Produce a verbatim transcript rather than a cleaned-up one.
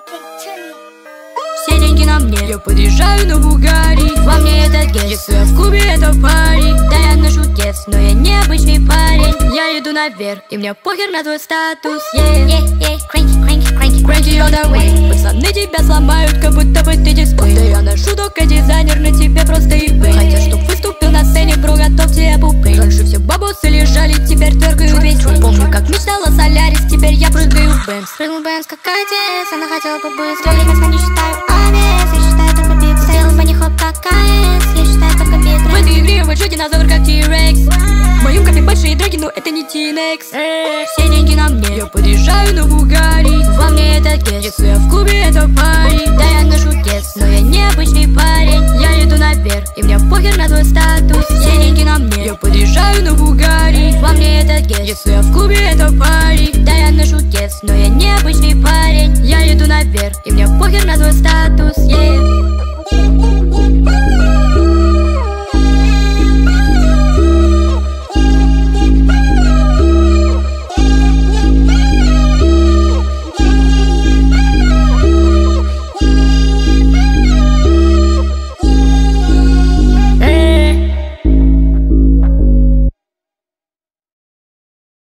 Все деньги на мне, я подъезжаю на Бугари. Во мне этот гель, если я в клубе, это пари. Да, я ношу кепс, но я необычный парень. Я иду наверх, и мне похер на твой статус. Yeah, yeah, yeah, cranky, cranky, cranky, cranky all the way. Пацаны тебя сломают, как будто бы ты дисплей. Да я ношу только дизайнер, на тебе просто eBay. Хотя, чтоб выступил на сцене, бро, готов тебе пупей. Раньше все бабусы лежали, теперь тверкают весь день. Помню, как мечтала Солярис, теперь я прыгаю в Бенз. Прыгнул Бенз как отец, она хотела побыть. Стрелять места не считаю овец, я считаю только бит. Сделал по них хоп как КС, я считаю только бит. В этой игре я большой динозавр, как T-Rex. В моем копе большие драки, но это не Тинекс. Все деньги на мне, я подъезжаю на Бугари. Во мне этот гель, если я в клубе, это пари. Да, я ношу кепс, но я необычный парень. Я иду наверх, и мне похер на твой статус. Все деньги на мне, я подъезжаю на Бугари. Во мне этот гель, если я в клубе, это пари. Да, я ношу кепс, но я необычный парень. Я иду наверх, и мне похер на твой статус. Yeah.